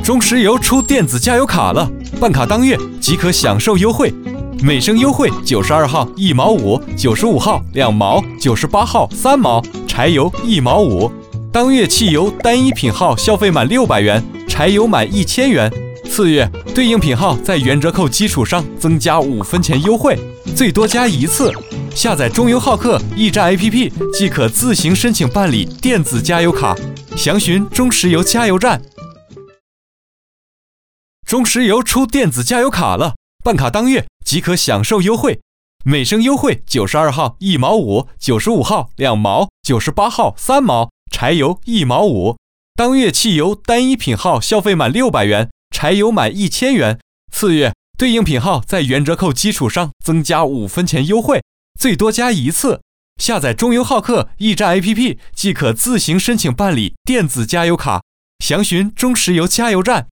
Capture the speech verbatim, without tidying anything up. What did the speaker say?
中石油出电子加油卡了，办卡当月即可享受优惠，每升优惠九十二号一毛五，九十五号两毛，九十八号三毛，柴油一毛五。当月汽油单一品号消费满六百元，柴油满一千元。次月对应品号在原折扣基础上增加五分钱优惠，最多加一次。下载中油浩克驿站 A P P 即可自行申请办理电子加油卡，详询中石油加油站。中石油出电子加油卡了，办卡当月即可享受优惠，每升优惠九十二号一毛五，九十五号两毛，九十八号三毛，柴油一毛五。当月汽油单一品号消费满六百元，柴油满一千元。次月对应品号在原折扣基础上增加五分钱优惠，最多加一次。下载中油浩克驿站 A P P 即可自行申请办理电子加油卡，详询中石油加油站。